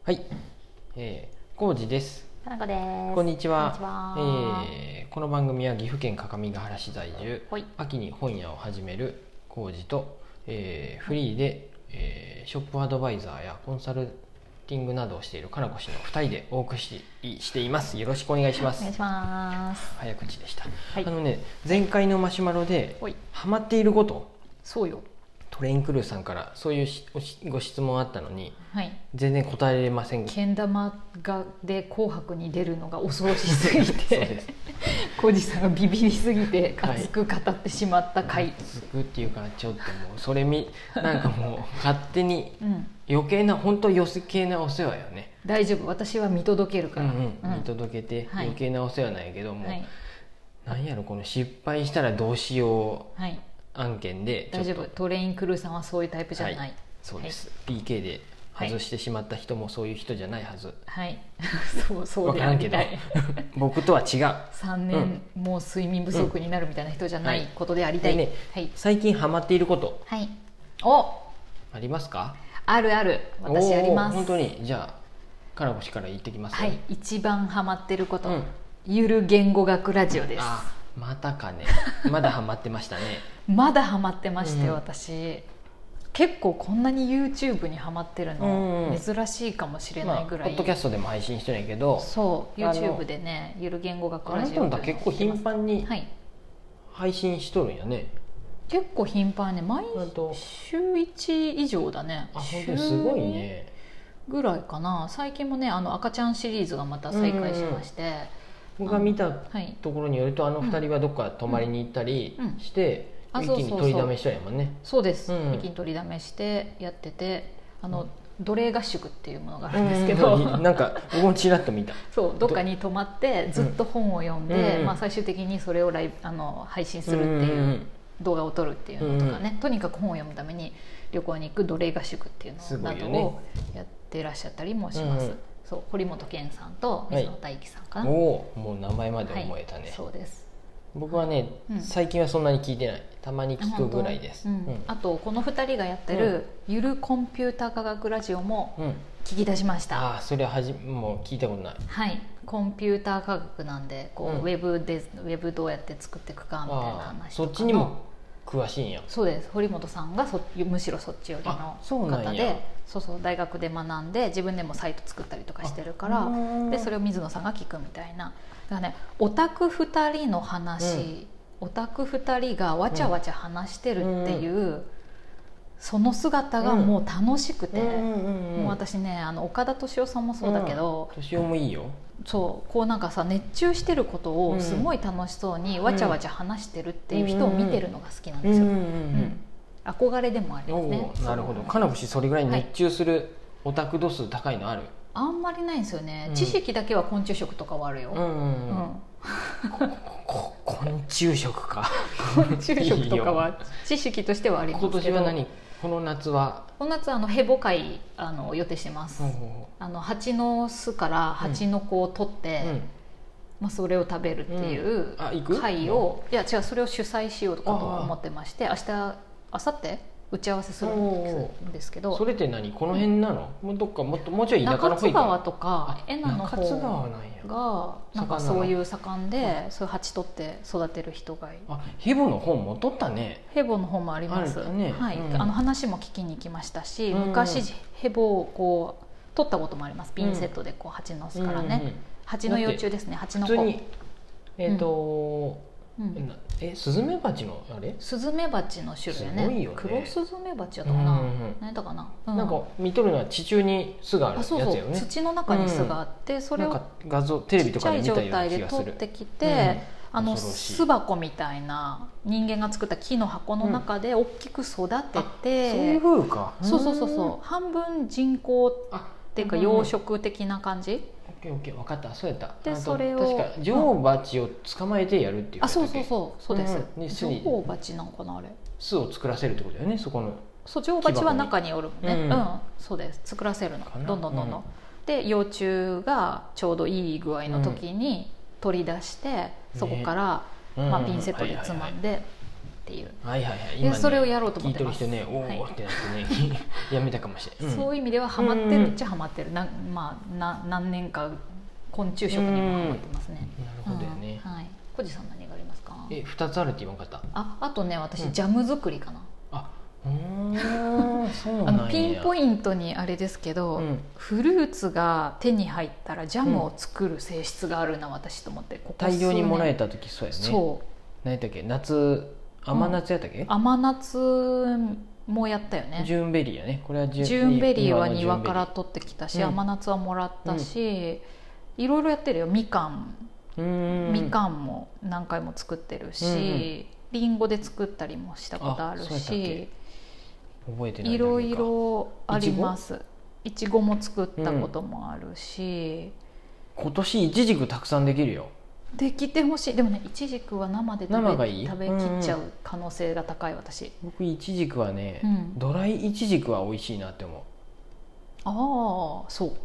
はい、浩二です。 田中です。 こんにちは。 こんにちは。 この番組は岐阜県各務原市在住、 はい、 秋に本屋を始める浩二と、フリーで、ショップアドバイザーやコンサルティングなどをしているかなこ氏の2人でお送りしています。よろしくお願いします。 お願いします。 早口でした。 はい、 前回のマシュマロでハマっていること、 そうよ。 トレインクルーさんからそういうご質問あったのに、 はい、 全然答えれません。 けん玉で紅白に出るのが恐ろしすぎて浩二さんがビビりすぎて熱く語ってしまった回、 熱くっていうかちょっともうそれなんかもう勝手に余計な、本当余計なお世話よね。 大丈夫、私は見届けるから、 見届けて余計なお世話なんやけども、なんやろこの失敗したらどうしよう案件で大丈夫、トレインクルーさんはそういうタイプじゃない、 そうです、PK で外してしまった人もそういう人じゃないはず、 そうでありたい僕とは違う 3年、もう睡眠不足になるみたいな人じゃないことでありたい、 最近ハマっていること、ありますか？ ある、私あります。 本当に？じゃあかなこ氏から言ってきます。 一番ハマってること、ゆる言語学ラジオです。 またかね。まだハマってましたねまだハマってましたよ、私結構こんなに YouTube にハマってるの珍しいかもしれないぐらい、 ポッドキャストでも配信してるんやけど、 そう YouTube でね、ゆる言語学ラジオ、 あなた結構頻繁に配信しとるんやね。 結構頻繁に毎週1以上だね。 本当にすごいねぐらいかな。最近もね、赤ちゃんシリーズがまた再開しまして、 僕が見たところによると、2人はどっか泊まりに行ったりして、一気に取りだめしたんやもんね。 そうです、一気に取りだめしてやってて、奴隷合宿っていうものがあるんですけど、 なんか僕もちらっと見た。 そうどっかに泊まってずっと本を読んで、最終的にそれを配信するっていう、動画を撮るっていうのとかね、とにかく本を読むために旅行に行く奴隷合宿っていうのなどをやってらっしゃったりもします。そう、堀本健さんと水野大樹さんかな。 もう名前まで思えたね。 そうです。僕はね、最近はそんなに聞いてない。たまに聞くぐらいです。 あとこの2人がやってるゆるコンピュータ科学ラジオも聞き出しました。 それはもう聞いたことない。 コンピュータ科学なんで、ウェブどうやって作っていくかみたいな話とかの、 そっちにも詳しいんや。 そうです。堀本さんがむしろそっち寄りの方で、大学で学んで自分でもサイト作ったりとかしてるから、でそれを水野さんが聞くみたいな。だからね、オタク2人の話、オタク2人がわちゃわちゃ話してるっていう、その姿がもう楽しくて、もう私ね、岡田敏夫さんもそうだけど、 敏夫もいいよ。 そうこうなんかさ、熱中してることをすごい楽しそうにわちゃわちゃ話してるっていう人を見てるのが好きなんですよ。憧れでもありますね。 なるほど。かなこ氏それぐらい熱中するオタク度数高いのある？ あんまりないんですよね。知識だけは昆虫食とかはあるよ。 昆虫食か。 昆虫食とかは知識としてはありますけど。 今年は何？この夏はヘボ会予定してます。蜂の巣から蜂の子を取って、それを食べるっていう会を、いや違う、それを主催しようとかと思ってまして、明日明後日打ち合わせするんですけど。 それって何？この辺なの？どっかもうちょい田舎の方中津川とか恵那の方がなんかそういう盛んで、そういう蜂取って育てる人がいる。 ヘボの本も取ったね。 ヘボの本もあります。話も聞きに行きましたし、昔ヘボをこう取ったこともあります。ピンセットでこう蜂の巣からね、蜂の幼虫ですね、蜂の子。 スズメバチのあれ？ スズメバチの種類ね。黒スズメバチやったかな。何だかな。 なんか見とるのは地中に巣があるやつよね。 土の中に巣があって、それを画像テレビとかで見たような気がする。 ちっちゃい状態で取ってきて、巣箱みたいな人間が作った木の箱の中で大きく育てて、 そういう風か。 そう半分人工っていうか養殖的な感じ。 分かった。そうやった。 でそれを確か女王蜂を捕まえてやるっていう。 そうです。女王蜂なのかなあれ。 巣を作らせるってことだよね。そこの。 そう、女王蜂は中におるもんね。そうです。作らせるの。どんどん。で幼虫がちょうどいい具合の時に取り出して、そこからピンセットでつまんでっていう、 はいはいはい、 でそれをやろうと思ってます。 聞いてる人ね、おおってなってね、やめたかもしれない、 そういう意味ではハマってるっちゃハマってる、何年か昆虫食にもハマってますね。 なるほどよね。 はい。小路さん何がありますか。 2つあるって言わんかった。 あとね、私ジャム作りかな。 そうなんや。 ピンポイントにあれですけど、フルーツが手に入ったらジャムを作る性質があるな、私と思って。 大量にもらえた時そうやね。そう。何やったっけ、甘夏やったっけ。 甘夏もやったよね。 ジューンベリーやね。これはジューンベリーは庭から取ってきたし、甘夏はもらったし、いろいろやってるよ。みかんも何回も作ってるし、リンゴで作ったりもしたことあるし、 覚えてない。 いろいろあります。いちごも作ったこともあるし、 今年いちじくたくさんできるよ。 できてほしい。でもね、いちじくは生で食べきっちゃう可能性が高い。私僕いちじくはね、ドライいちじくは美味しいなって思う。 ああ、そう、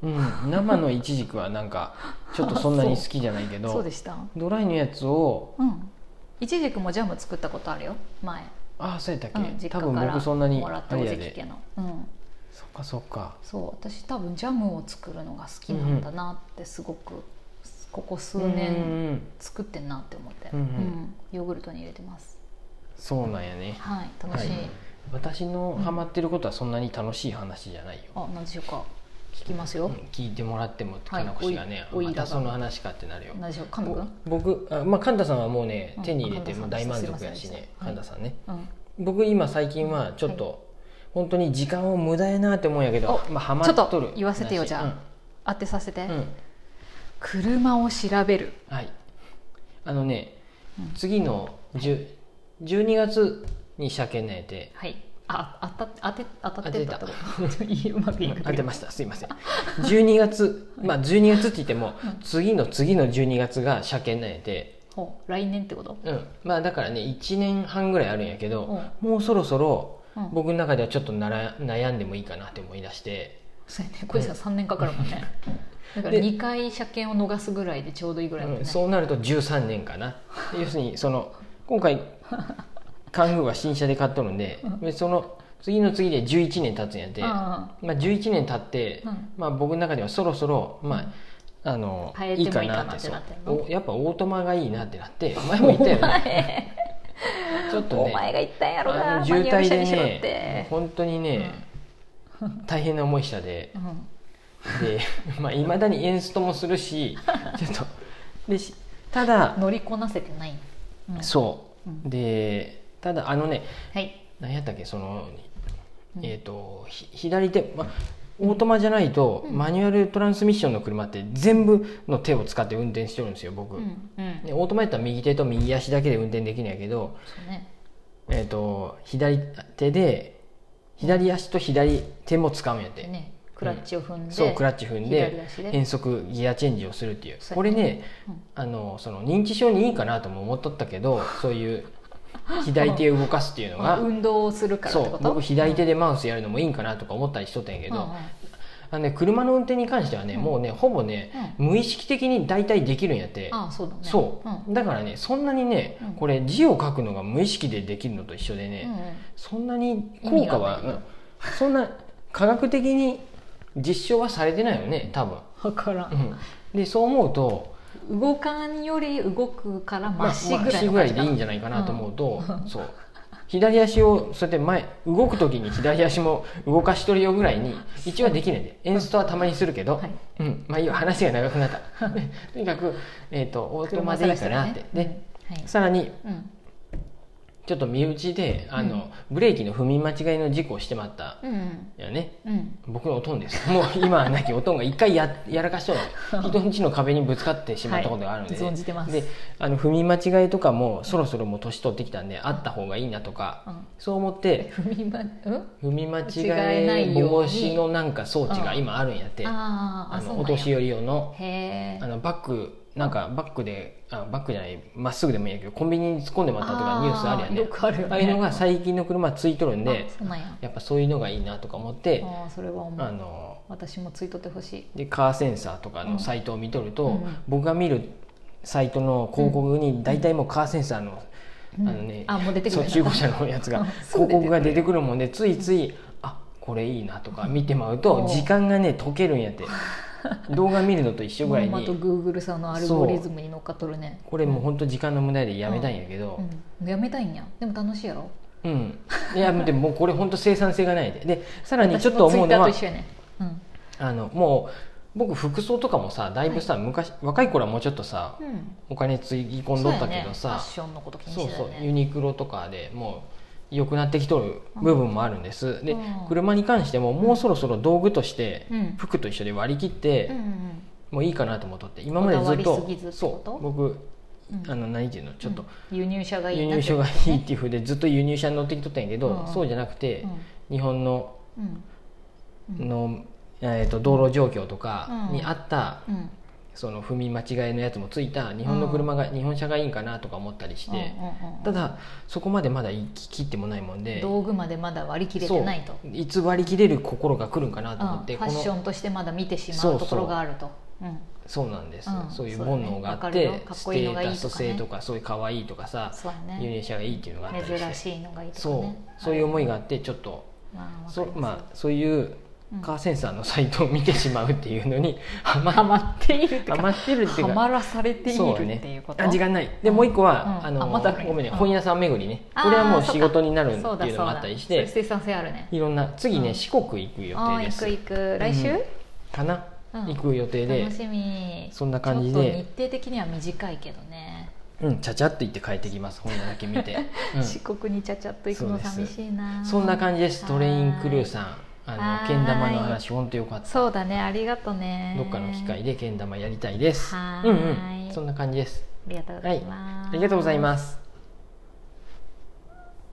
生のいちじくはなんかちょっとそんなに好きじゃないけどそうでした。 ドライのやつを、 いちじくもジャム作ったことあるよ、前。 そうやったっけ、 実家多分僕そんなにもらったおじき家の、 そっかそっか。 そう、私多分ジャムを作るのが好きなんだなってすごく、ここ数年作ってんなって思って、ヨーグルトに入れてます。 そうなんやね。 はい、楽しい。 私のハマってることはそんなに楽しい話じゃないよ。 何でしょうか。聞きますよ。 聞いてもらってもかなこ氏がね、またその話かってなるよ。 何でしょう、神田君。 僕神田さんはもうね、手に入れても大満足やしね、神田さんね。僕今最近はちょっと本当に時間を無駄やなって思うんやけど、ハマっとる。 ちょっと言わせてよ、じゃあ当てさせて。車を調べる。 はい。次の12月に車検内で、 はい。当たってたとこうまくいく。 当てました。すいません。12月、12月って言っても次の12月が車検内で、 来年ってこと？ だからね、1年半ぐらいあるんやけど、もうそろそろ僕の中ではちょっと悩んでもいいかなって思い出して。 そうやね。これさ3年かかるもんね。だから2回車検を逃すぐらいでちょうどいいぐらいだね。 そうなると13年かな。要するに今回カングーは新車で買っとるんで、その次の次で11年経つんやって、11年経って、僕の中ではそろそろいいかなって。やっぱオートマがいいなってなって、前も言ったよね。ちょっとね、 お前が言ったんやろな、 渋滞でね、本当にね、大変な思いしたで、いまだにエンストもするし、ちょっとで、ただ乗りこなせてない。 そうで、ただ何やったっけ、左手、オートマじゃないと、マニュアルトランスミッションの車って全部の手を使って運転してるんですよ、僕。オートマやったら右手と右足だけで運転できるんやけど、左手で左足と左手も使うんやって、 クラッチを踏んで、 そうクラッチ踏んで変速ギアチェンジをするっていう。これね、その認知症にいいかなとも思っとったけど、そういう左手を動かすっていうのが運動をするからってこと。 そう、僕左手でマウスやるのもいいんかなとか思ったりしとったんやけど、車の運転に関してはね、もうね、ほぼね、無意識的に大体できるんやって。そうだからね、そんなにね、これ字を書くのが無意識でできるのと一緒でね、そんなに効果はそんな科学的に実証はされてないよね、多分。 分からん。 でそう思うと、 動かんより動くからマシぐらいでいいんじゃないかなと思うと、そう左足をそうやって動く時に左足も動かしとるよぐらいに一応はできないで、エンストはたまにするけど、いいよ、話が長くなった。とにかくオートマでいいかなって。でさらにちょっと身内でブレーキの踏み間違いの事故をしてまったよね、僕のおとんです。もう今はなきおとんが一回やらかしとる人んちの壁にぶつかってしまったことがあるんで、 存じてます。 で踏み間違いとかもそろそろもう年取ってきたんで、あった方がいいなとか、そう思って踏み間違い防止のなんか装置が今あるんやって、お年寄り用のバッグ、なんかバッグじゃない、まっすぐでもいいんやけどコンビニに突っ込んでもらったとかニュースあるやんね。ああいうのが最近の車ついとるんで、やっぱそういうのがいいなとか思って、 それは思う。私もついとってほしい。 でカーセンサーとかのサイトを見とると、僕が見るサイトの広告に大体もうカーセンサーのもう出てくるそう中古車のやつが広告が出てくるもんで、ついついこれいいなとか見てまうと時間がね解けるんやって。動画見るのと一緒ぐらいに。 また Google さんのアルゴリズムに乗っかっとるね。 これもう本当時間の無駄でやめたいんやけど、 やめたいんや。でも楽しいやろ。 いやでももうこれ本当生産性がないでさらにちょっと思うのは、もう僕服装とかもさだいぶさ、昔若い頃はもうちょっとさ、お金つぎ込んどったけどさ、 ファッションのこと気にしてたよね。 ユニクロとかでもう良くなってきとる部分もあるんです、で車に関してももうそろそろ道具として服と一緒で割り切って、もういいかなと思っとって、今までずっと僕何ていうのちょっと、 輸入車がいい輸入車がいいっていうふうでずっと輸入車に乗ってきとったんやけど、そうじゃなくて、日本の、道路状況とかに合った、その踏み間違いのやつもついた日本の車が、日本車がいいんかなとか思ったりして、ただそこまでまだ行き切ってもないもんで、 道具までまだ割り切れてないと、 いつ割り切れる心が来るんかなと思って、 ファッションとしてまだ見てしまうところがあると。 そうなんです、そういう煩悩があって、ステータス性とかそういう可愛いとかさ、輸入車がいいっていうのがあったりして、 珍しいのがいいとかね、 そういう思いがあって、ちょっとそういうカーセンサーのサイトを見てしまうっていうのにハマっているっていうか、ハマらされているっていうこと。時間ない。でもう一個はごめんね、本屋さん巡りね。これはもう仕事になるっていうのもあったりして、 生産性あるね。 いろんな次ね四国行く予定です。 行く来週かな、行く予定で、 楽しみ。 そんな感じで、 ちょっと日程的には短いけどね。 ちゃちゃっと行って帰ってきます。本屋だけ見て。 四国にちゃちゃっと行くの寂しいな。 そんな感じです。トレインクルーさん。けん玉の話本当よかった。 そうだね、ありがとうね。 どっかの機会でけん玉やりたいです。そんな感じです。 ありがとうございます。 ありがとうございます。